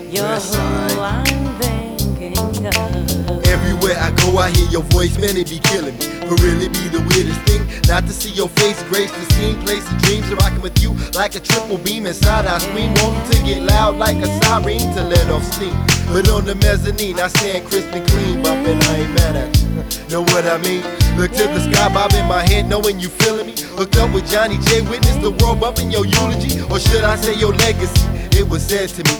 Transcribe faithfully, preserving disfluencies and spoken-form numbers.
You're who I'm thinking of. Everywhere I go, I hear your voice, man, it be killing me. But really be the weirdest thing, not to see your face, grace the scene, place the dreams, rocking with you like a triple beam inside. I scream, wanting to get loud like a siren to let off steam. But on the mezzanine, I stand crisp and clean, bumping, I ain't mad at you. Know what I mean? Look to the sky, bobbing my head, knowing you feeling me. Hooked up with Johnny J, witness the world bumping your eulogy, or should I say your legacy? It was said to me,